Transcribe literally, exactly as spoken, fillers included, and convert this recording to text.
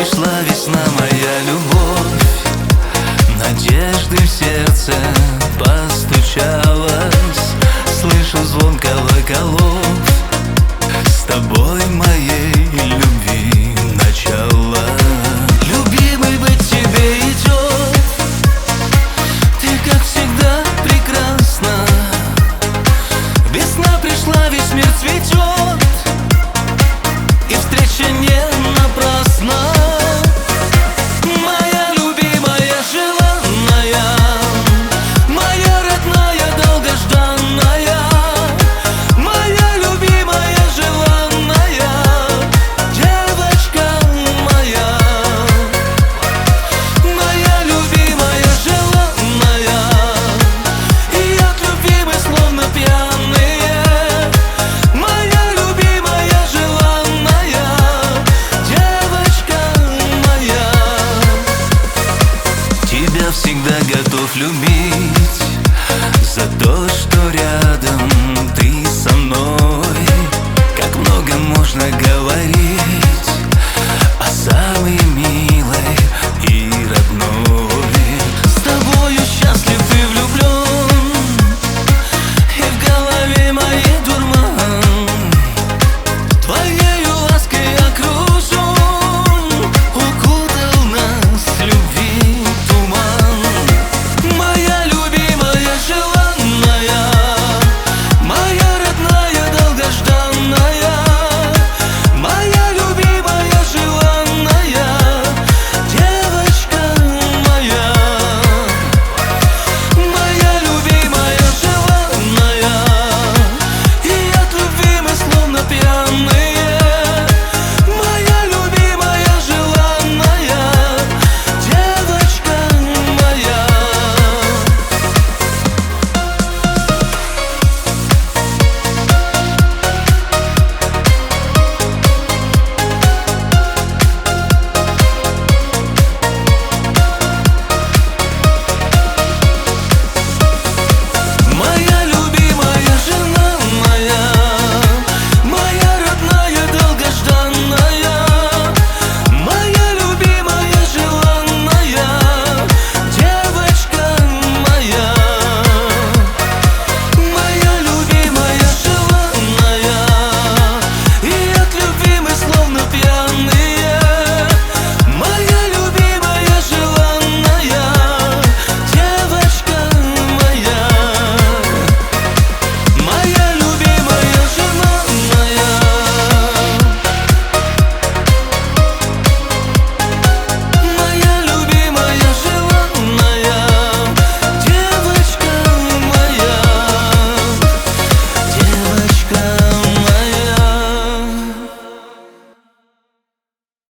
Пришла весна, моя любовь, надежды в сердце постучалась. Слышу звон колоколов, с тобой моей любви начало. Любимый, быть тебе идет, ты как всегда прекрасна. Весна пришла, весь мир цветет, и встреча не напрасна. Моя любимая, желанная, моя родная, долгожданная, моя любимая, желанная, девочка моя. Моя любимая, желанная, и от любви мы словно пьяные. Моя любимая, желанная, девочка моя. Тебя всегда готов любить за то, что рядом ты со мной. Как много можно говорить,